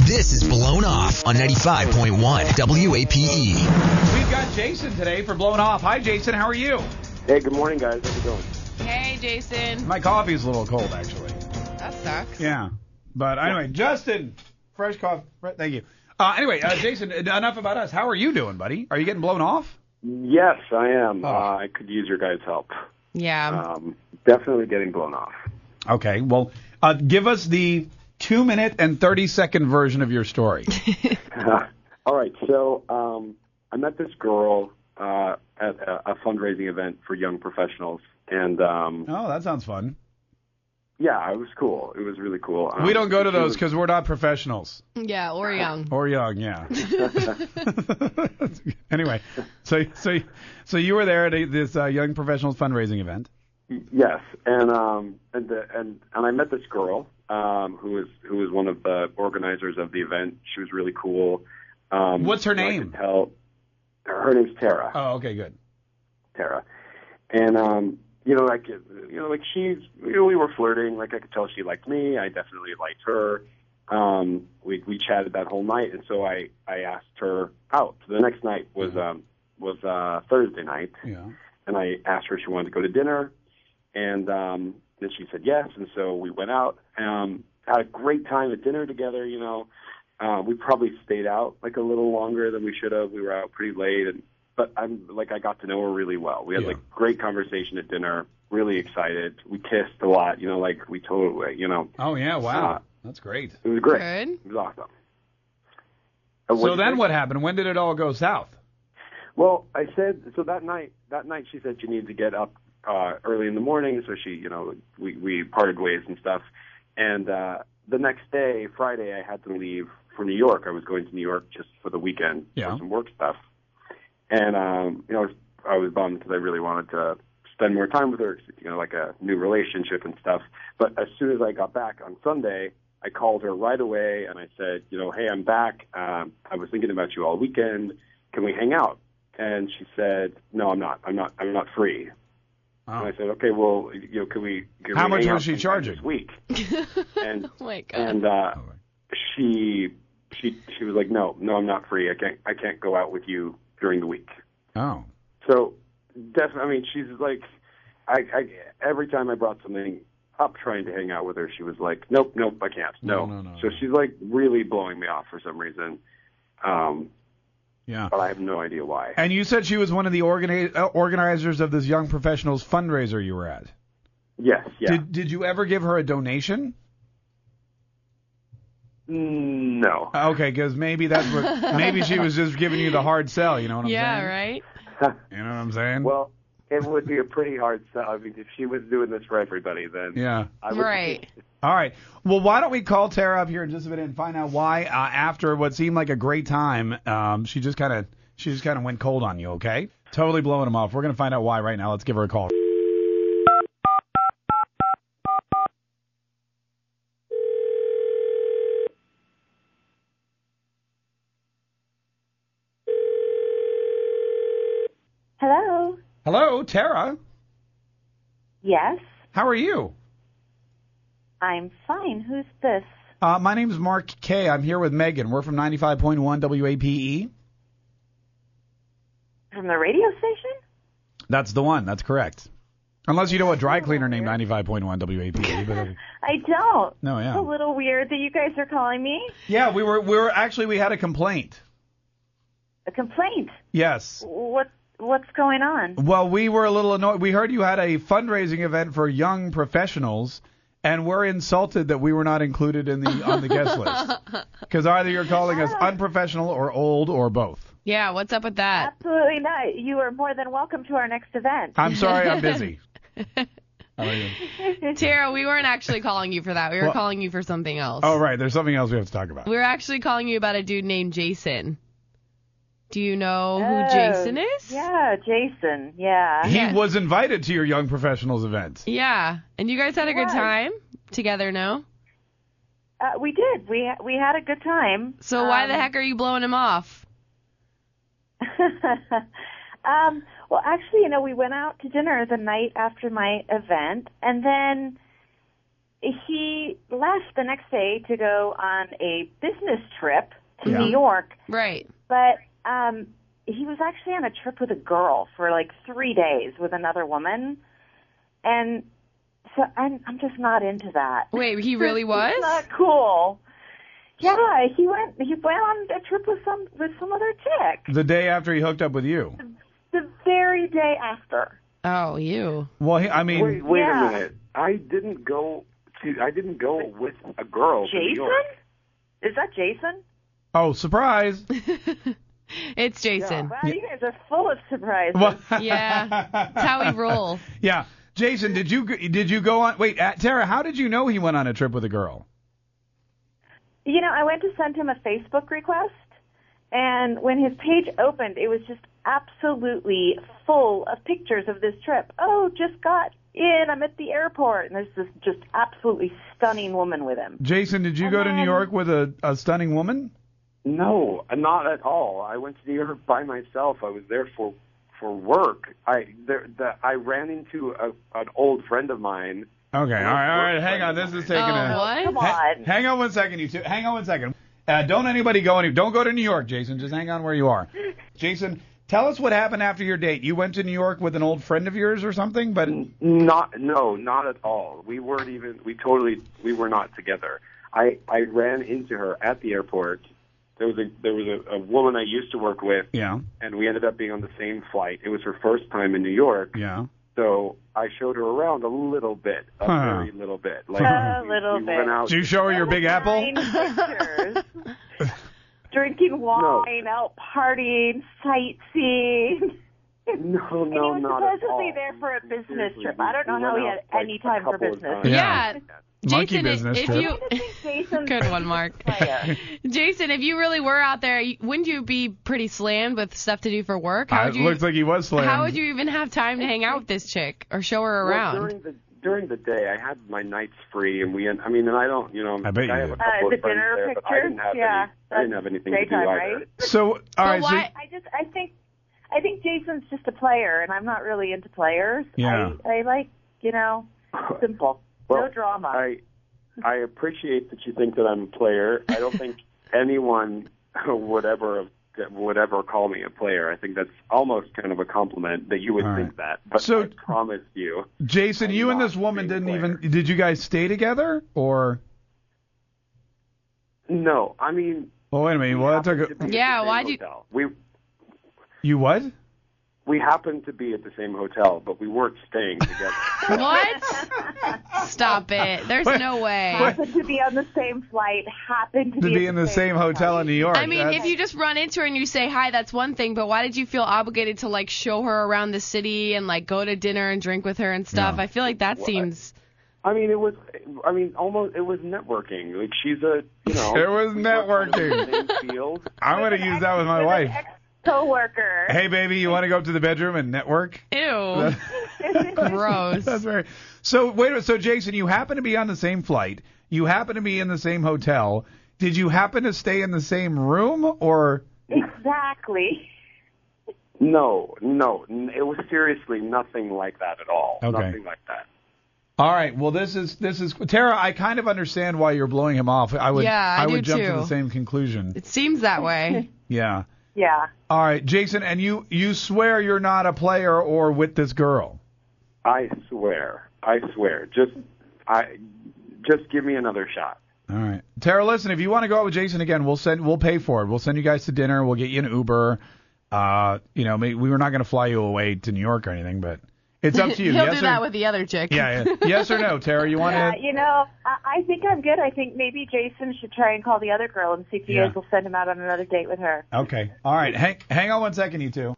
This is Blown Off on 95.1 WAPE. We've got Jason today for Blown Off. Hi, Jason. How are you? Hey, good morning, guys. How's it going? Hey, Jason. My coffee's a little cold, actually. That sucks. Yeah. But anyway, Justin, fresh coffee. Thank you. Anyway, Jason, enough about us. How are you doing, buddy? Are you getting blown off? Yes, I am. Oh. I could use your guys' help. Yeah. Definitely getting blown off. Okay. Well, give us the 2-minute and 30-second version of your story. All right. So I met this girl at a fundraising event for young professionals. And Oh, that sounds fun. yeah, it was cool. It was really cool. We don't go to those because we're not professionals. Yeah, or young. Or young, yeah. Anyway, so you were there at this young professionals fundraising event. Yes, and I met this girl who was one of the organizers of the event. She was really cool. What's her I name? could tell her name's Tara. Oh, okay, good. Tara, and we were flirting. Like, I could tell she liked me. I definitely liked her. We chatted that whole night, and so I asked her out. So the next night was Thursday night. Yeah. And I asked her if she wanted to go to dinner, and then she said yes. And so we went out, had a great time at dinner together. We probably stayed out like a little longer than we should have. We were out pretty late, but I got to know her really well. We had great conversation at dinner. Really excited. We kissed a lot. We totally. Oh yeah, wow, that's great. It was great. Good. It was awesome. So then what happened? When did it all go south? Well, I said, so that night she said she needed to get up early in the morning, so we parted ways and stuff. And the next day, Friday, I had to leave for New York. I was going to New York just for the weekend for some work stuff. And, I was bummed because I really wanted to spend more time with her, like a new relationship and stuff. But as soon as I got back on Sunday, I called her right away and I said, hey, I'm back. I was thinking about you all weekend. Can we hang out? And she said, no, I'm not free. Oh. And I said, okay, well, can we How we much hang was out she sometime charging? this week? And, Oh my God. and, she was like, no, I'm not free. I can't go out with you during the week. Oh. So definitely, she's like, I every time I brought something up trying to hang out with her, she was like, nope, I can't. No. So she's like really blowing me off for some reason. Yeah. But I have no idea why. And you said she was one of the organizers of this young professionals fundraiser you were at. Yes, yeah. Did you ever give her a donation? No. Okay, because maybe maybe she was just giving you the hard sell. You know what I'm saying? Yeah, right? You know what I'm saying? Well, it would be a pretty hard sell. I mean, if she was doing this for everybody, then yeah. I would. Right. All right. Well, why don't we call Tara up here in just a minute and find out why, after what seemed like a great time, she just kind of went cold on you. Okay? Totally blowing him off. We're gonna find out why right now. Let's give her a call. Hello. Hello, Tara. Yes, How are you? I'm fine. Who's this? My name is Mark K. I'm here with Megan. We're from 95.1 WAPE. From the radio station? That's the one. That's correct. Unless you know a dry cleaner named 95.1 WAPE. But, I don't. no, It's yeah. a little weird that you guys are calling me. Yeah, we had a complaint. A complaint. Yes. What's going on? Well, we were a little annoyed. We heard you had a fundraising event for young professionals, and we're insulted that we were not included on the guest list. Because either you're calling us unprofessional or old or both. Yeah, what's up with that? Absolutely not. You are more than welcome to our next event. I'm sorry, I'm busy. How are you? Tara, we weren't actually calling you for that. We were calling you for something else. Oh, right. There's something else we have to talk about. We were actually calling you about a dude named Jason. Do you know who Jason is? Yeah, Jason. Yeah. He was invited to your young professionals event. Yeah. And you guys had a good time together, no? We did. We had a good time. So why the heck are you blowing him off? Well, actually, we went out to dinner the night after my event, and then he left the next day to go on a business trip to Yeah. New York, Right. but he was actually on a trip with a girl for like 3 days with another woman, and so I'm just not into that. Wait, he really was? It's not cool. Yeah, he went on a trip with some other chick The day after he hooked up with you. the very day after. Oh, you. Well, I mean, Wait Yeah. a minute. I didn't go with a girl to New Jason? York. Is that Jason? oh, surprise. It's Jason. Wow, you guys are full of surprises. Yeah. That's how we roll. Yeah. Jason, did you go on? Wait, Tara, how did you know he went on a trip with a girl? You know, I went to send him a Facebook request, and when his page opened, it was just absolutely full of pictures of this trip. Oh, just got in. I'm at the airport, and there's this just absolutely stunning woman with him. Jason, did you And go to New then- York with a stunning woman? No, not at all. I went to New York by myself. I was there for work. I ran into an old friend of mine. Okay, all right. Hang on. This is taking Oh, what? Come on. Hang on 1 second, you two. Hang on 1 second. Don't anybody go Don't go to New York, Jason. Just hang on where you are. Jason, tell us what happened after your date. You went to New York with an old friend of yours or something, but Not at all. We were not together. I ran into her at the airport. There was a woman I used to work with, yeah, and we ended up being on the same flight. It was her first time in New York, yeah. so I showed her around a little bit, very little bit. Like A we little bit. went out. Did you show her your Big Apple? Pictures. Drinking wine, out partying, sightseeing. No, And he was not at supposedly all. there for a business Seriously, trip. I don't know we how went he had out, like, any a time for couple of business. times. Yeah. Monkey Jason, business if trip. you I think Jason's good one, Mark. player. Jason, if you really were out there, wouldn't you be pretty slammed with stuff to do for work? How It would you? looks like he was slammed. How would you even have time to hang out with this chick or show her Well, around? during the day, I had my nights free, and and I don't, I bet you have did. a couple The of friends dinner there, but I picture? didn't have Yeah, I didn't have anything to do daytime, either. right? So, all But right. why? I think Jason's just a player, and I'm not really into players. Yeah. I like, simple, Well, no drama. I appreciate that you think that I'm a player. I don't think anyone would ever call me a player. I think that's almost kind of a compliment that you would All right. think that. But So- I promise you. Jason, I'm you and not this woman being didn't a player. even. Did you guys stay together or? No, I mean. Well, wait a minute. Well, that took happened to a. be at Yeah, the same why'd you- hotel. You what? We happened to be at the same hotel, but we weren't staying together. What? Stop it. There's no way. Happened to be on the same flight. Happened to To be at in the same hotel in New York. I mean, That's- if you just run into her and you say hi, that's one thing. But why did you feel obligated to show her around the city and go to dinner and drink with her and stuff? Yeah. I feel like that seems. I mean, it was networking. Like she's a, It was we work in networking. the same field. I'm gonna use that with my wife. Coworker. Hey, baby, you want to go up to the bedroom and network? Ew. Gross. That's very. So wait a minute. So Jason, you happen to be on the same flight. You happen to be in the same hotel. Did you happen to stay in the same room or? Exactly. No, it was seriously nothing like that at all. Okay. Nothing like that. All right. Well, this is Tara. I kind of understand why you're blowing him off. I would. Yeah, I would do jump to too. the same conclusion. It seems that way. Yeah. Yeah. All right, Jason, and you swear you're not a player or with this girl. I swear. Just give me another shot. All right, Tara. Listen, if you want to go out with Jason again, we'll pay for it. We'll send you guys to dinner. We'll get you an Uber. Maybe we were not going to fly you away to New York or anything, but it's up to you. He'll Yes do or, that with the other chick. yeah. Yes or no, Tara? You want Yeah, to? I think I'm good. I think maybe Jason should try and call the other girl and see if you Yeah. guys will send him out on another date with her. Okay. All right. Hang on 1 second, you two.